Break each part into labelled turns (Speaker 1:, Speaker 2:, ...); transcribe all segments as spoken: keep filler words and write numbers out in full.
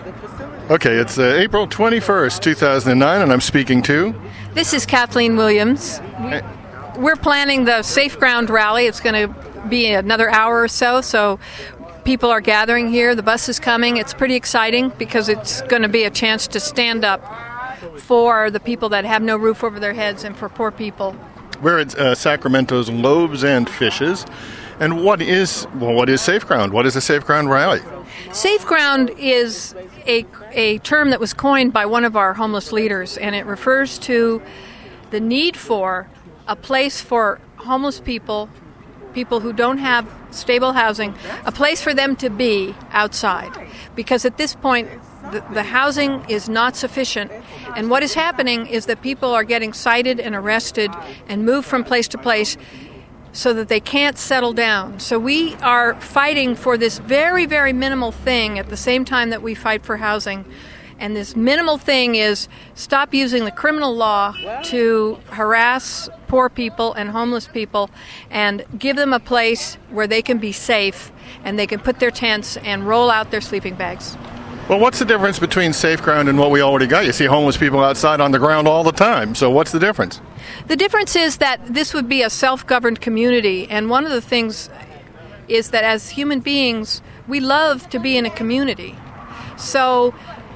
Speaker 1: Okay, it's uh, April twenty-first, two thousand nine, and I'm speaking to...
Speaker 2: This is Kathleen Williams.
Speaker 1: Hey.
Speaker 2: We're planning the Safe Ground Rally. It's going to be another hour or so, so people are gathering here. The bus is coming. It's pretty exciting because it's going to be a chance to stand up for the people that have no roof over their heads and for poor people.
Speaker 1: We're at uh, Sacramento's Loaves and Fishes. And what is, well, what is Safe Ground? What is a Safe Ground Rally?
Speaker 2: Safe Ground is a, a term that was coined by one of our homeless leaders, and it refers to the need for a place for homeless people, people who don't have stable housing, a place for them to be outside. Because at this point, the, the housing is not sufficient. And what is happening is that people are getting cited and arrested and moved from place to place so that they can't settle down. So we are fighting for this very, very minimal thing at the same time that we fight for housing. And this minimal thing is stop using the criminal law to harass poor people and homeless people and give them a place where they can be safe and they can put their tents and roll out their sleeping bags.
Speaker 1: Well, what's the difference between Safe Ground and what we already got? You see homeless people outside on the ground all the time. So what's the difference?
Speaker 2: The difference is that this would be a self-governed community. And one of the things is that as human beings, we love to be in a community. So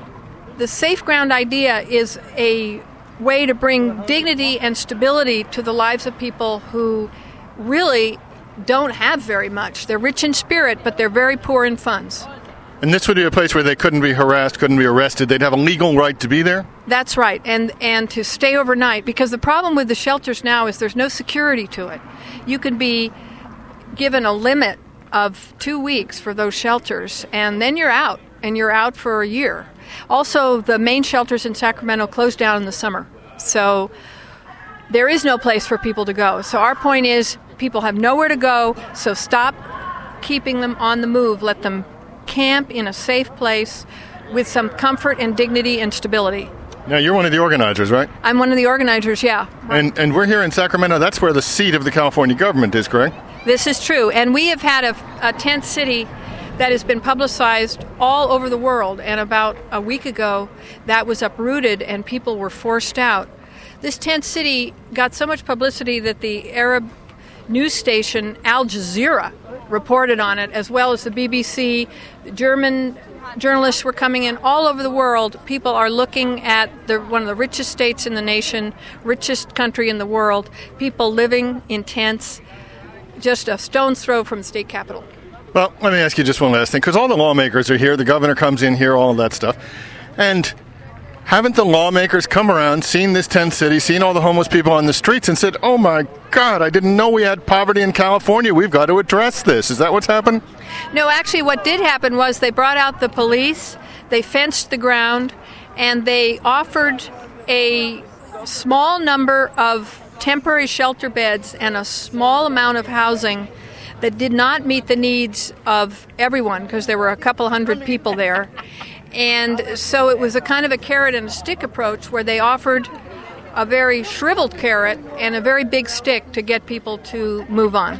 Speaker 2: the Safe Ground idea is a way to bring dignity and stability to the lives of people who really don't have very much. They're rich in spirit, but they're very poor in funds.
Speaker 1: And this would be a place where they couldn't be harassed, couldn't be arrested. They'd have a legal right to be there?
Speaker 2: That's right, and and to stay overnight. Because the problem with the shelters now is there's no security to it. You can be given a limit of two weeks for those shelters, and then you're out, and you're out for a year. Also, the main shelters in Sacramento close down in the summer. So there is no place for people to go. So our point is people have nowhere to go, so stop keeping them on the move. Let them camp in a safe place with some comfort and dignity and stability.
Speaker 1: Now, you're one of the organizers, right?
Speaker 2: I'm one of the organizers, yeah.
Speaker 1: And and we're here in Sacramento. That's where the seat of the California government is, correct?
Speaker 2: This is true. And we have had a, a tent city that has been publicized all over the world. And about a week ago, that was uprooted and people were forced out. This tent city got so much publicity that the Arab news station Al Jazeera reported on it, as well as the B B C. German journalists were coming in all over the world. People are looking at the, one of the richest states in the nation, richest country in the world, people living in tents just a stone's throw from the state capitol.
Speaker 1: Well, let me ask you just one last thing, because all the lawmakers are here, the governor comes in here, all of that stuff. And haven't the lawmakers come around, seen this tent city, seen all the homeless people on the streets, and said, oh my God, I didn't know we had poverty in California. We've got to address this. Is that what's happened?
Speaker 2: No, actually what did happen was they brought out the police, they fenced the ground, and they offered a small number of temporary shelter beds and a small amount of housing that did not meet the needs of everyone, because there were a couple hundred people there. And so it was a kind of a carrot and a stick approach where they offered a very shriveled carrot and a very big stick to get people to move on.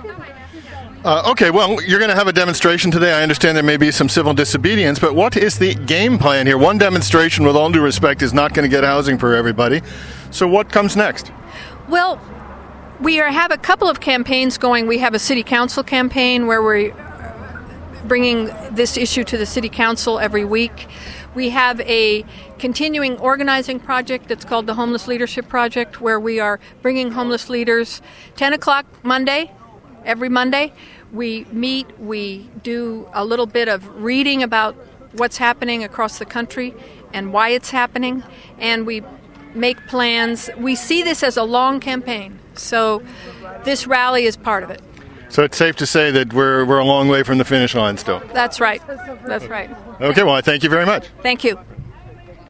Speaker 1: Uh, okay, well, you're going to have a demonstration today. I understand there may be some civil disobedience, but what is the game plan here? One demonstration, with all due respect, is not going to get housing for everybody. So what comes next?
Speaker 2: Well, we are, have a couple of campaigns going. We have a city council campaign where we're bringing this issue to the city council every week. We have a continuing organizing project that's called the Homeless Leadership Project, where we are bringing homeless leaders ten o'clock Monday, every Monday. We meet, we do a little bit of reading about what's happening across the country and why it's happening, and we make plans. We see this as a long campaign, so this rally is part of it.
Speaker 1: So it's safe to say that we're we're a long way from the finish line still.
Speaker 2: That's right. That's right.
Speaker 1: Okay, well, I thank you very much.
Speaker 2: Thank you.